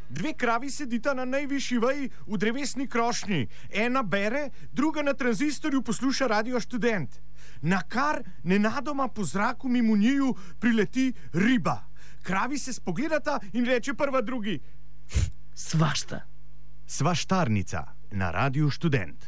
Dve kravi sedita na najvišji veji v drevesni krošnji. Ena bere, druga na tranzistorju posluša Radio Študent. Nakar nenadoma po zraku mimo njiju prileti riba. Kravi se spogledata in reče prva drugi: Svašta. Svaštarnica na Radio Študent.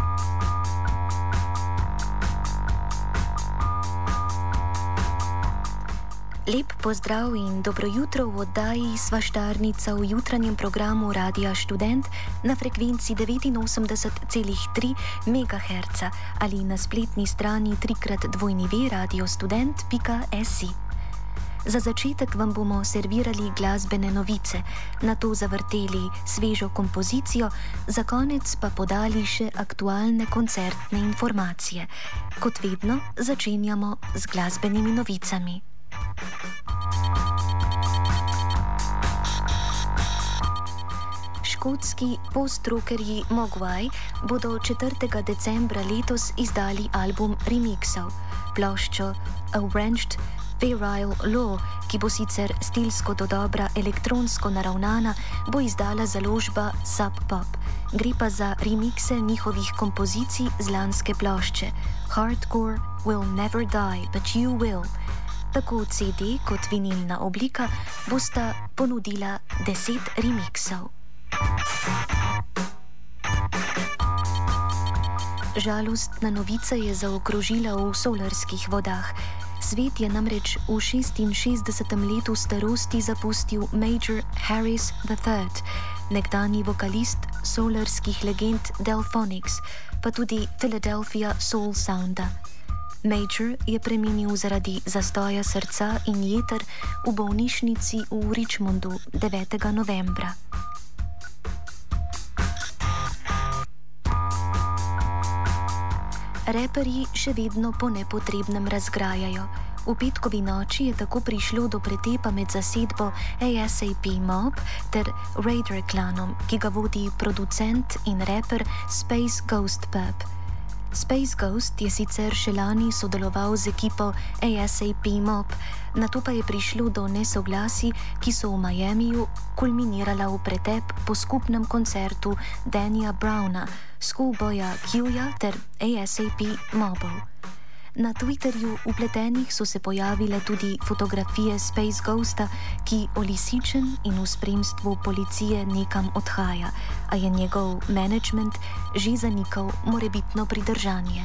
Lep pozdrav in dobro jutro v oddaji Svaštarnica v jutranjem programu Radia Študent na frekvenci 89,3 MHz ali na spletni strani www.radiostudent.si. Za začetek vam bomo servirali glasbene novice, nato zavrteli svežo kompozicijo, za konec pa podali še aktualne koncertne informacije. Kot vedno začenjamo z glasbenimi novicami. Škotski post-rockerji Mogwai bodo 4. decembra letos izdali album remixov. Ploščo Arranged Virile Law, ki bo sicer stilsko dodobra elektronsko naravnana, bo izdala založba Sub Pop. Gre pa za remixe njihovih kompozicij z lanske plošče Hardcore Will Never Die, But You Will. Tako CD kot vinilna oblika bosta ponudila 10 remixov. Žalostna novica je zaokrožila v solarskih vodah. Svet je namreč v 66. letu starosti zapustil Major Harris III, nekdanji vokalist solarskih legend Delphonics, pa tudi Philadelphia Soul Sounda. Major je preminil zaradi zastoja srca in jeter v bolnišnici v Richmondu 9. novembra. Reperji še vedno po nepotrebnem razgrajajo. V petkovi noči je tako prišlo do pretepa med zasedbo ASAP Mob ter Raider klanom, ki ga vodi producent in reper Space Ghost Pub. Space Ghost je sicer še lani sodeloval z ekipo ASAP Mob, nato pa je prišlo do nesoglasij, ki so v Miamiju kulminirala v pretep po skupnem koncertu Danyja Browna, Schoolboya Qja ter ASAP Mobov. Na Twitterju vpletenih so se pojavile tudi fotografije Space Ghosta, ki olisičen in v spremstvu policije nekam odhaja, a je njegov management že zanikal morebitno pridržanje.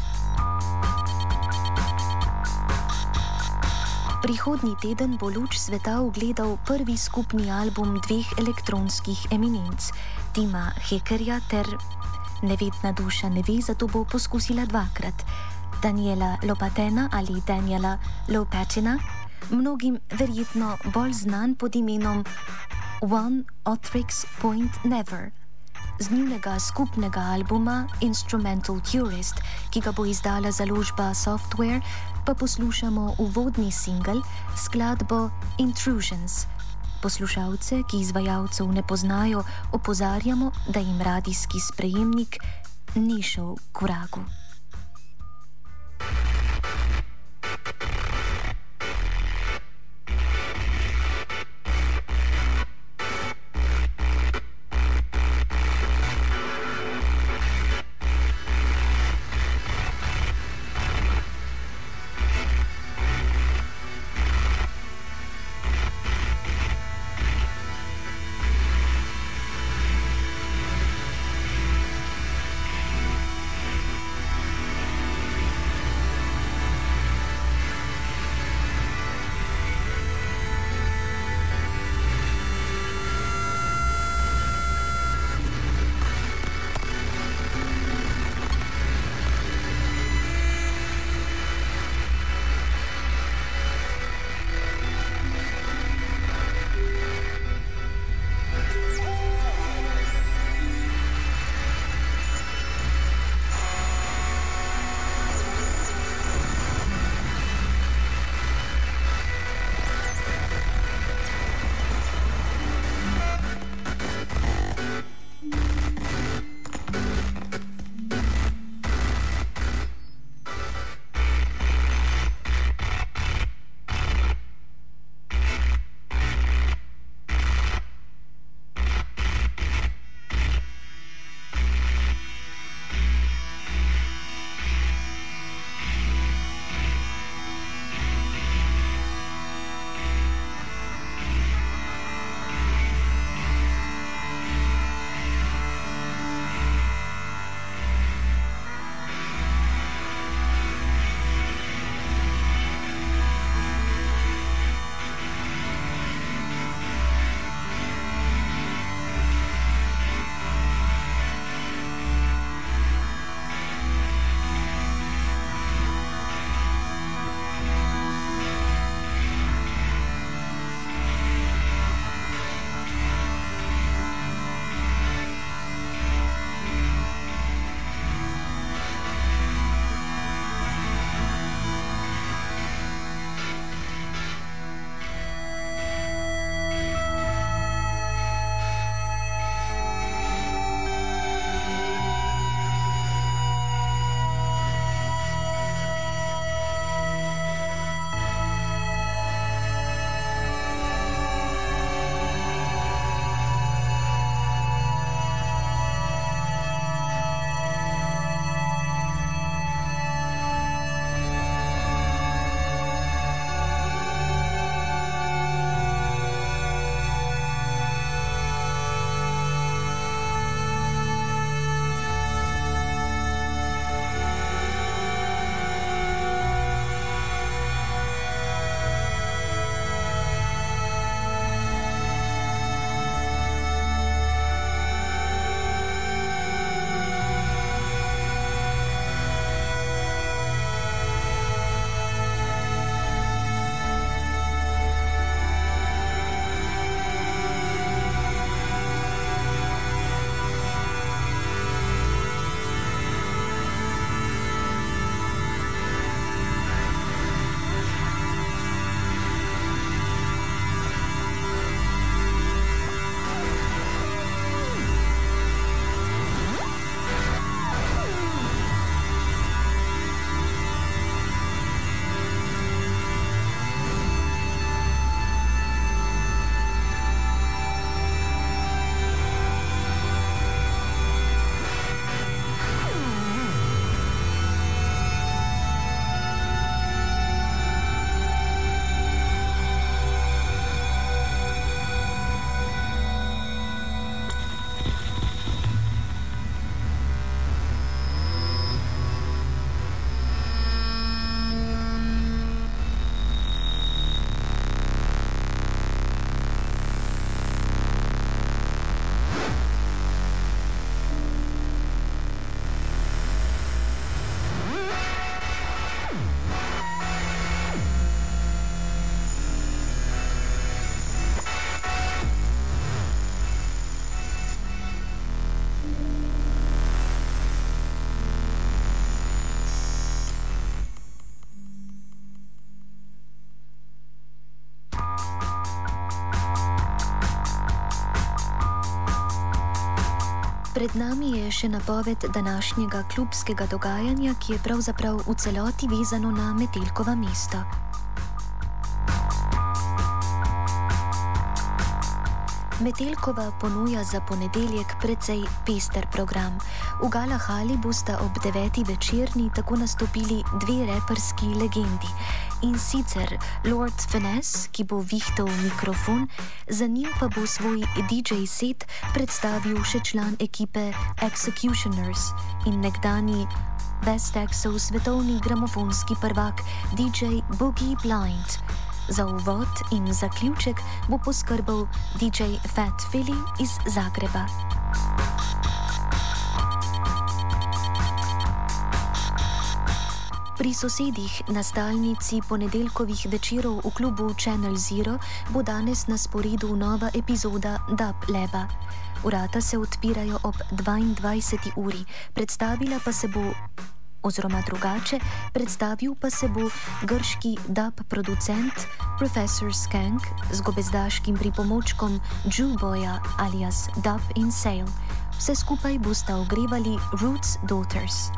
Prihodnji teden bo luč sveta ugledal prvi skupni album dveh elektronskih eminenc, Tima Hackerja ter nevedna duša ne ve, zato bo poskusila dvakrat. Daniela Lopatena ali Daniela Lopatina, mnogim verjetno bolj znan pod imenom One Otrix Point Never. Z njunega skupnega albuma Instrumental Tourist, ki ga bo izdala založba Software, pa poslušamo uvodni singel, skladbo Intrusions. Poslušalce, ki izvajalcev ne poznajo, opozarjamo, da jim radijski sprejemnik ni šel k vragu. Pred nami je še napoved današnjega klubskega dogajanja, ki je pravzaprav v celoti vezano na Metelkovo mesto. Metelkova ponuja za ponedeljek precej pester program. V Gala Hali bosta ob 9. večerni tako nastopili dve reperski legendi. In sicer Lord Finesse, ki bo vihtal mikrofon, za njim pa bo svoj DJ set predstavil še član ekipe Executioners in nekdani Best Exo svetovni gramofonski prvak DJ Boogie Blind. Za uvod in zaključek bo poskrbel DJ Fat Philly iz Zagreba. Pri sosedih na stalnici ponedeljkovih večerov v klubu Channel Zero bo danes na sporedu nova epizoda Dub Laba. Vrata se odpirajo ob 22. uri, predstavila pa se bo oziroma drugače, predstavil pa se bo grški dub producent Professor Skank z gobezdaškim pripomočkom Jewboya alias Dub in Sail. Vse skupaj bosta ogrevali Roots Daughters.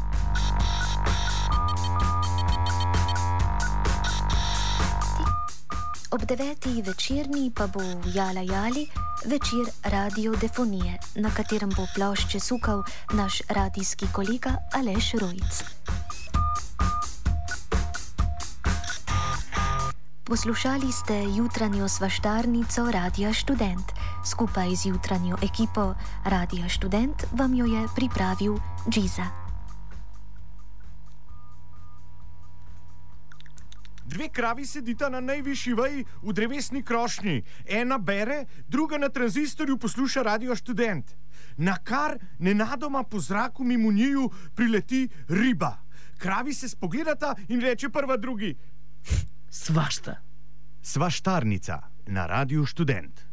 Ob 9. večerni pa bo Jala Jali večer radiodefonije, na katerem bo plošče sukal naš radijski kolega Aleš Rojc. Poslušali ste jutranjo svaštarnico Radia Študent. Skupaj z jutranjo ekipo Radia Študent vam jo je pripravil Džiza. Dve kravi sedita na najvišji veji v drevesni krošnji. Ena bere, druga na tranzistorju posluša Radio Študent. Nakar nenadoma po zraku mimo njiju prileti riba. Kravi se spogledata in reče prva drugi: Svašta. Svaštarnica na Radio Študent.